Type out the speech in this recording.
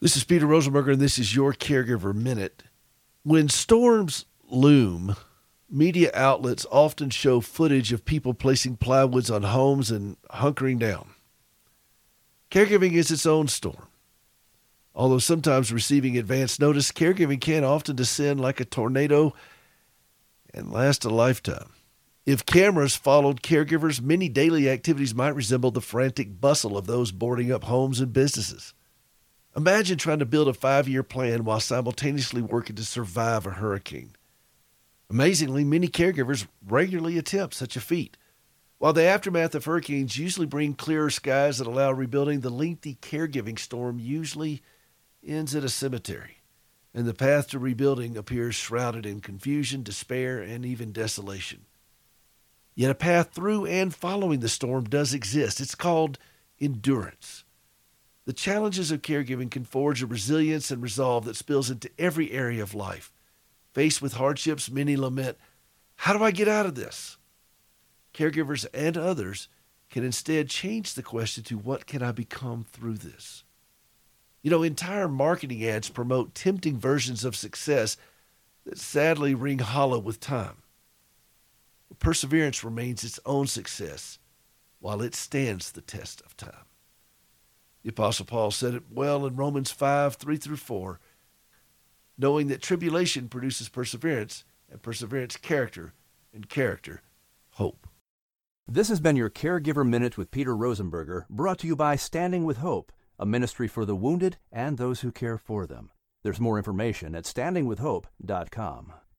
This is Peter Rosenberger, and this is your Caregiver Minute. When storms loom, media outlets often show footage of people placing plywoods on homes and hunkering down. Caregiving is its own storm. Although sometimes receiving advance notice, caregiving can often descend like a tornado and last a lifetime. If cameras followed caregivers, many daily activities might resemble the frantic bustle of those boarding up homes and businesses. Imagine trying to build a 5-year plan while simultaneously working to survive a hurricane. Amazingly, many caregivers regularly attempt such a feat. While the aftermath of hurricanes usually bring clearer skies that allow rebuilding, the lengthy caregiving storm usually ends at a cemetery, and the path to rebuilding appears shrouded in confusion, despair, and even desolation. Yet a path through and following the storm does exist. It's called endurance. The challenges of caregiving can forge a resilience and resolve that spills into every area of life. Faced with hardships, many lament, "How do I get out of this?" Caregivers and others can instead change the question to, "What can I become through this?" Entire marketing ads promote tempting versions of success that sadly ring hollow with time. Perseverance remains its own success while it stands the test of time. The Apostle Paul said it well in Romans 5:3-4, knowing that tribulation produces perseverance, and perseverance character, and character hope. This has been your Caregiver Minute with Peter Rosenberger, brought to you by Standing with Hope, a ministry for the wounded and those who care for them. There's more information at standingwithhope.com.